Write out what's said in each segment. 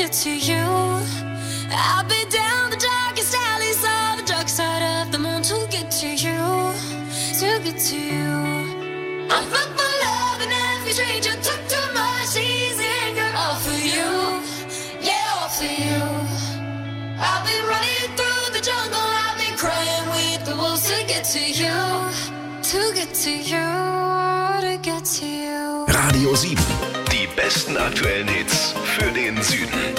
get to you. I'll be down the darkest alleys of the dark side of the moon to get to you, to get to you. I'm fucked for love and every stranger took too much easy anger. All for you, yeah, all for you. I'll be running through the jungle, I'll be crying with the wolves to get to you, to get to you, to get to you. Radio 7. Die besten aktuellen Hits für den Süden.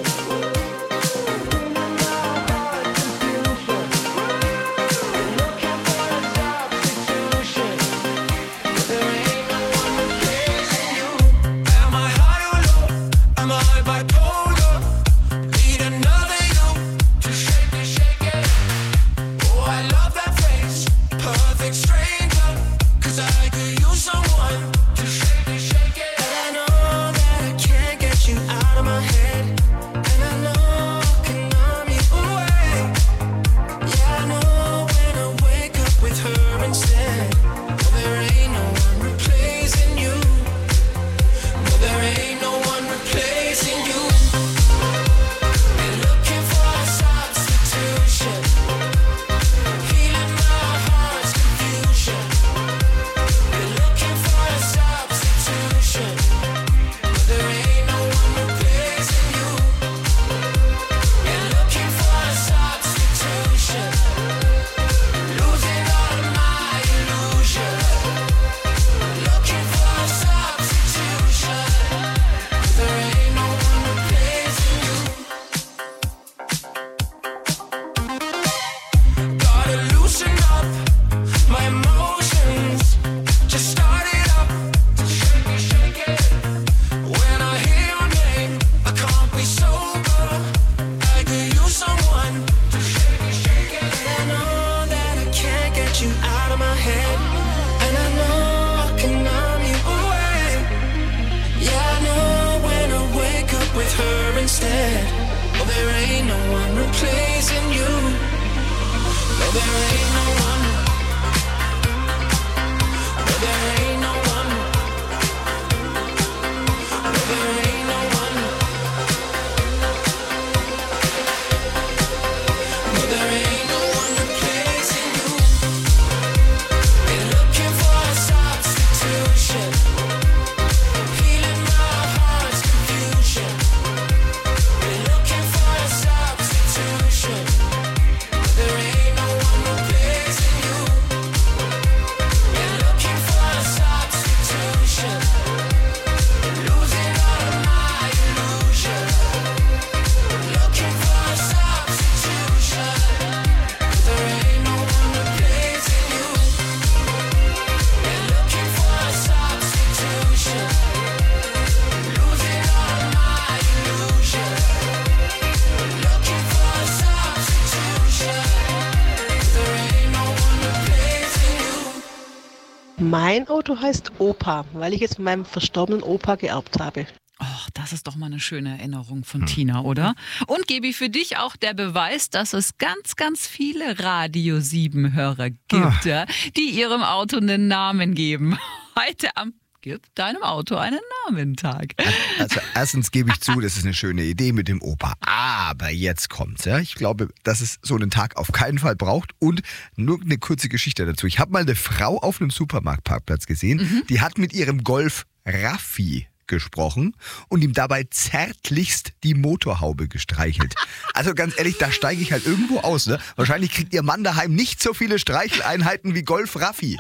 Mein Auto heißt Opa, weil ich es von meinem verstorbenen Opa geerbt habe. Oh, das ist doch mal eine schöne Erinnerung von Tina, oder? Und Gebi, für dich auch der Beweis, dass es ganz, ganz viele Radio 7-Hörer gibt, ja, die ihrem Auto einen Namen geben. Heute am Gib deinem Auto einen Namentag. Also erstens gebe ich zu, das ist eine schöne Idee mit dem Opa. Aber jetzt kommt's, ja. Ich glaube, dass es so einen Tag auf keinen Fall braucht. Und nur eine kurze Geschichte dazu. Ich habe mal eine Frau auf einem Supermarktparkplatz gesehen, die hat mit ihrem Golf Raffi gesprochen und ihm dabei zärtlichst die Motorhaube gestreichelt. Also ganz ehrlich, da steige ich halt irgendwo aus. Ne? Wahrscheinlich kriegt ihr Mann daheim nicht so viele Streicheleinheiten wie Golf Raffi.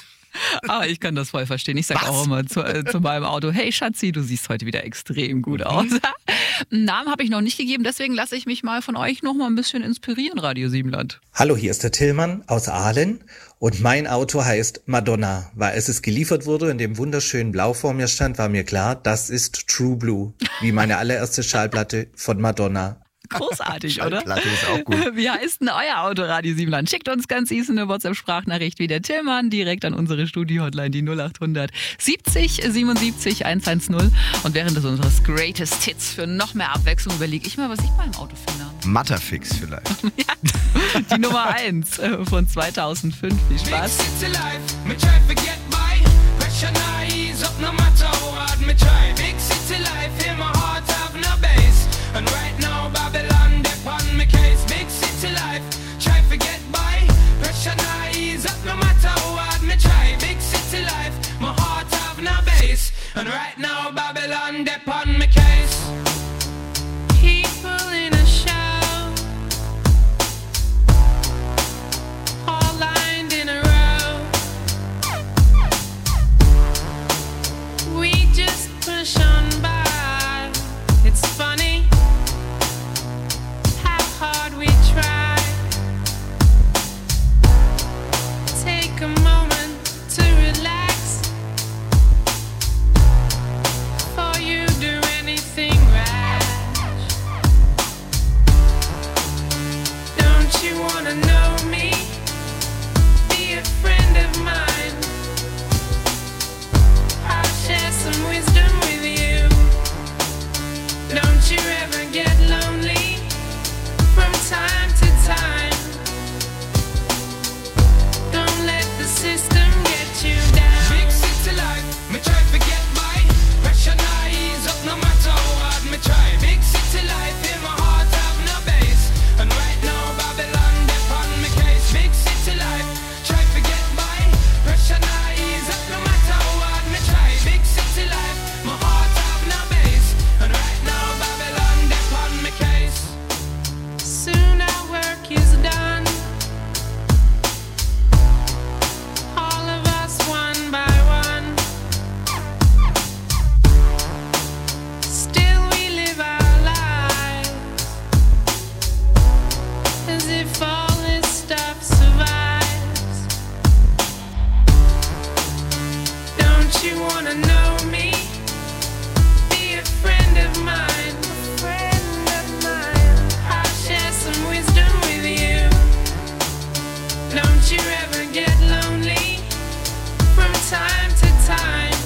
Ah, ich kann das voll verstehen. Ich sage auch immer zu meinem Auto, hey Schatzi, du siehst heute wieder extrem gut aus. Einen Namen habe ich noch nicht gegeben, deswegen lasse ich mich mal von euch noch mal ein bisschen inspirieren, Radio 7 Land. Hallo, hier ist der Tillmann aus Aalen und mein Auto heißt Madonna. Weil es geliefert wurde, in dem wunderschönen Blau vor mir stand, war mir klar, das ist True Blue, wie meine allererste Schallplatte von Madonna. Großartig, oder? Schallplatte ist auch gut. Wie heißt denn euer Auto, Radio 7 Land? Schickt uns ganz easy eine WhatsApp-Sprachnachricht wie der Tillmann direkt an unsere Studio-Hotline, die 0800 70 77 110. Und während des unseres Greatest Hits für noch mehr Abwechslung überlege ich mal, was ich bei meinem Auto finde. Matterfix vielleicht. Ja, die Nummer 1 von 2005. Viel Spaß. And right now Babylon, they're on my case. Big city life, try to get by. Pressure now ease up no matter how hard me try. Big city life, my heart have no base. And right now Babylon, they're on my case. People in a show, all lined in a row. We just push on by. It's funny how hard we try. Take a moment to relax before you do anything rash. Don't you wanna know me? Be a friend of mine. I'll share some wisdom with you. Don't you ever get lonely from time to time. Don't let the system get you down. Big city life, me try to get by. Pressure now ease up no matter how hard me try. Big city life, in my heart have no base. And right now Babylon, they're on my case. Big city life, try to get by. Pressure now ease up no matter how hard me try. Big city life, my heart have no base. And right now Babylon, they're on my case. Soon our work is done. All of us one by one. Still we live our lives as if all this stuff survives. Don't you wanna know me? Be a friend of mine. I'll share some wisdom with you. Don't you ever get lonely from time to time.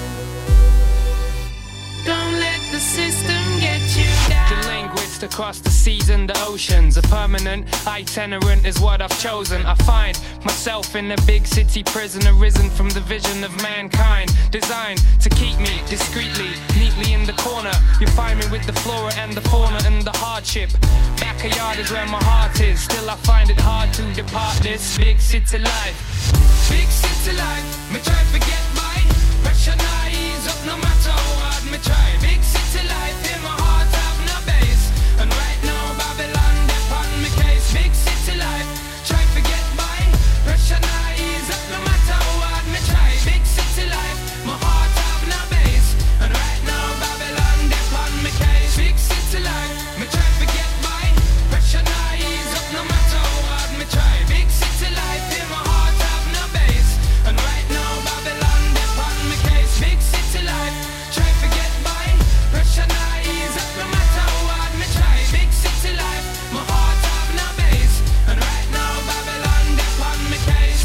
Don't let the system get you The down. linguist across the seas and the oceans. A permanent itinerant is what I've chosen. I find myself in a big city prison, arisen from the vision of mankind, designed to keep me discreetly, neatly in the corner. You find me with the flora and the fauna and the hardship. Backyard is where my heart is. Still I find it hard to depart this big city life. Big city life, me try to get by. Pressure now ease up no matter how hard me try. Big city life, in my heart have no base. And right now Babylon, they're on my case. Big city life, try to get by. Pressure now ease up no matter how hard me try. Big city life, my heart have no base. And right now Babylon, they're on my case. Big city life, me try to get by. Pressure now ease up no matter how hard me try. Big city life, in my heart have no base. And right now Babylon, they're on my case. Big city life, try to get by. Pressure now ease up no matter how hard me try. Big city life, my heart have no base. And right now Babylon, they're on my case.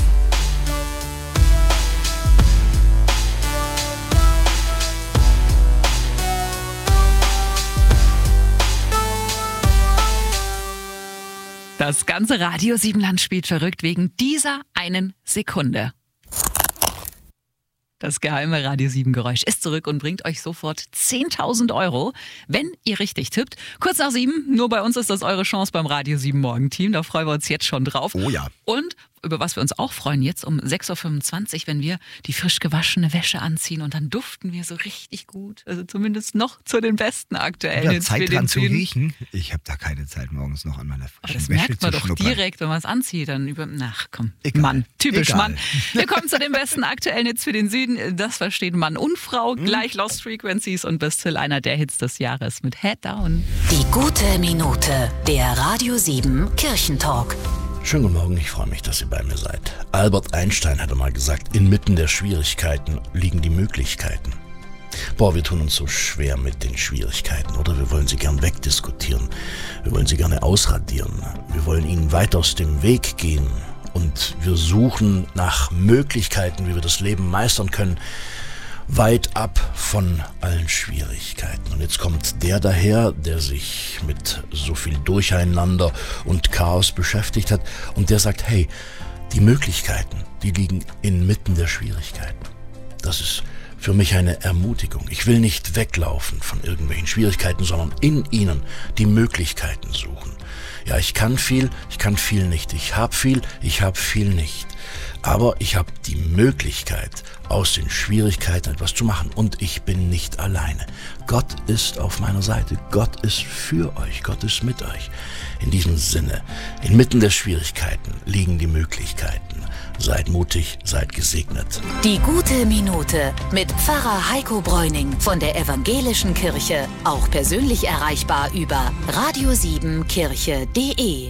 Das ganze Radio Siebenland spielt verrückt wegen dieser einen Sekunde. Das geheime Radio 7 Geräusch ist zurück und bringt euch sofort 10.000 €, wenn ihr richtig tippt. Kurz nach 7, nur bei uns ist das eure Chance beim Radio 7 Morgenteam. Da freuen wir uns jetzt schon drauf. Oh ja. Und über was wir uns auch freuen, jetzt um 6.25 Uhr, wenn wir die frisch gewaschene Wäsche anziehen und dann duften wir so richtig gut. Also zumindest noch zu den besten aktuellen. Ja, Hits für Zeit den dran zu Süden. riechen. Ich habe da keine Zeit, morgens noch an meiner Aber frischen das Wäsche merkt man zu doch schnuppern. direkt, wenn man es anzieht. Dann ach komm, Egal. Mann, typisch Egal. Mann. Wir kommen zu den besten aktuellen Hits für den Süden. Das verstehen Mann und Frau. Gleich Lost Frequencies und bis till einer der Hits des Jahres mit Head Down. Die gute Minute, der Radio 7 Kirchentalk. Schönen guten Morgen, ich freue mich, dass ihr bei mir seid. Albert Einstein hatte mal gesagt, inmitten der Schwierigkeiten liegen die Möglichkeiten. Boah, wir tun uns so schwer mit den Schwierigkeiten, oder? Wir wollen sie gern wegdiskutieren. Wir wollen sie gerne ausradieren. Wir wollen ihnen weit aus dem Weg gehen. Und wir suchen nach Möglichkeiten, wie wir das Leben meistern können, weit ab von allen Schwierigkeiten. Und jetzt kommt der daher, der sich mit so viel Durcheinander und Chaos beschäftigt hat und der sagt, hey, die Möglichkeiten, die liegen inmitten der Schwierigkeiten. Das ist für mich eine Ermutigung. Ich will nicht weglaufen von irgendwelchen Schwierigkeiten, sondern in ihnen die Möglichkeiten suchen. Ja, ich kann viel nicht. Ich habe viel nicht. Aber ich habe die Möglichkeit, aus den Schwierigkeiten etwas zu machen. Und ich bin nicht alleine. Gott ist auf meiner Seite. Gott ist für euch. Gott ist mit euch. In diesem Sinne, inmitten der Schwierigkeiten liegen die Möglichkeiten. Seid mutig, seid gesegnet. Die gute Minute mit Pfarrer Heiko Bräuning von der Evangelischen Kirche. Auch persönlich erreichbar über radio7kirche.de.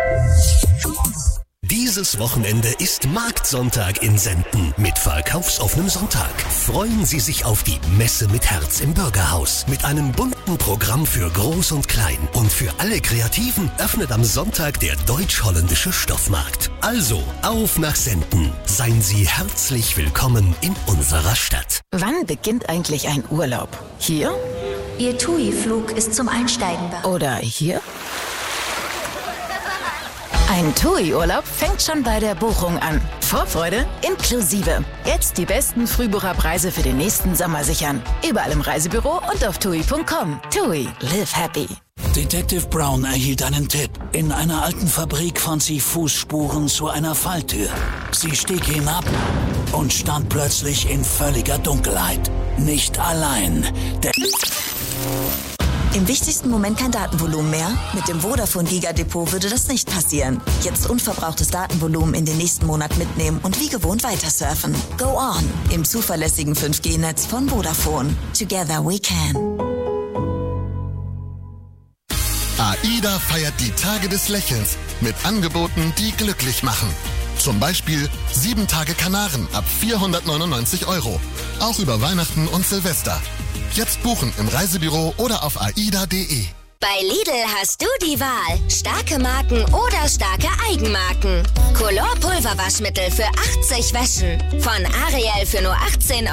Dieses Wochenende ist Marktsonntag in Senden mit verkaufsoffenem Sonntag. Freuen Sie sich auf die Messe mit Herz im Bürgerhaus mit einem bunten Programm für Groß und Klein. Und für alle Kreativen öffnet am Sonntag der deutsch-holländische Stoffmarkt. Also auf nach Senden. Seien Sie herzlich willkommen in unserer Stadt. Wann beginnt eigentlich ein Urlaub? Hier? Ihr TUI-Flug ist zum Einsteigen bereit. Oder hier? Ein TUI-Urlaub fängt schon bei der Buchung an. Vorfreude inklusive. Jetzt die besten Frühbucherpreise für den nächsten Sommer sichern. Überall im Reisebüro und auf TUI.com. TUI, live happy. Detective Brown erhielt einen Tipp. In einer alten Fabrik fand sie Fußspuren zu einer Falltür. Sie stieg hinab und stand plötzlich in völliger Dunkelheit. Nicht allein. Im wichtigsten Moment kein Datenvolumen mehr? Mit dem Vodafone Giga-Depot würde das nicht passieren. Jetzt unverbrauchtes Datenvolumen in den nächsten Monat mitnehmen und wie gewohnt weitersurfen. Go on! Im zuverlässigen 5G-Netz von Vodafone. Together we can. AIDA feiert die Tage des Lächelns mit Angeboten, die glücklich machen. Zum Beispiel 7 Tage Kanaren ab 499 €. Auch über Weihnachten und Silvester. Jetzt buchen im Reisebüro oder auf aida.de. Bei Lidl hast du die Wahl. Starke Marken oder starke Eigenmarken. Color Pulverwaschmittel für 80 Wäschen. Von Ariel für nur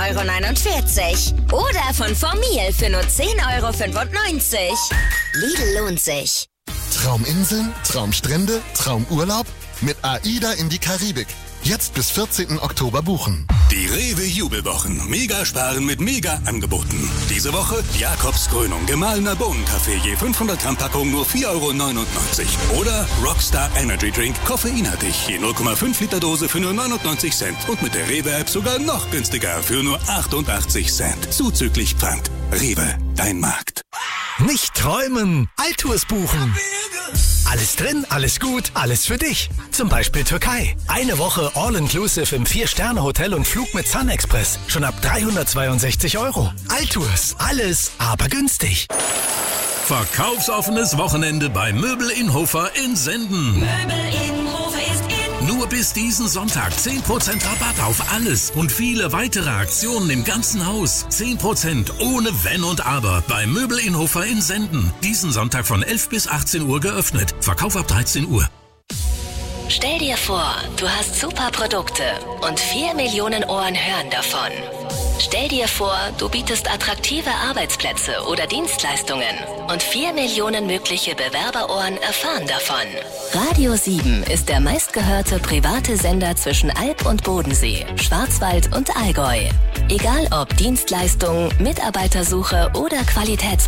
18,49 € oder von Formil für nur 10,95 €. Lidl lohnt sich. Trauminseln, Traumstrände, Traumurlaub? Mit AIDA in die Karibik. Jetzt bis 14. Oktober buchen. Die Rewe Jubelwochen. Mega sparen mit Mega-Angeboten. Diese Woche Jakobskrönung, gemahlener Bohnenkaffee, je 500 Gramm Packung nur 4,99 € Oder Rockstar Energy Drink, koffeinhaltig, je 0,5 Liter Dose für nur 99 Cent. Und mit der Rewe-App sogar noch günstiger für nur 88 Cent. Zuzüglich Pfand. Rewe, dein Markt. Nicht träumen, Altours buchen. Alles drin, alles gut, alles für dich. Zum Beispiel Türkei. Eine Woche All-Inclusive im 4-Sterne-Hotel und Flug mit Sun Express. Schon ab 362 €. Altours, alles, aber günstig. Verkaufsoffenes Wochenende bei Möbel in Hofer in Senden. Möbel in Hofer ist in. Nur bis diesen Sonntag 10% Rabatt auf alles und viele weitere Aktionen im ganzen Haus. 10% ohne Wenn und Aber bei Möbel in Hofer in Senden. Diesen Sonntag von 11 bis 18 Uhr geöffnet. Verkauf ab 13 Uhr. Stell dir vor, du hast super Produkte und 4 Millionen Ohren hören davon. Stell dir vor, du bietest attraktive Arbeitsplätze oder Dienstleistungen und 4 Millionen mögliche Bewerberohren erfahren davon. Radio 7 ist der meistgehörte private Sender zwischen Alb und Bodensee, Schwarzwald und Allgäu. Egal ob Dienstleistungen, Mitarbeitersuche oder Qualitäts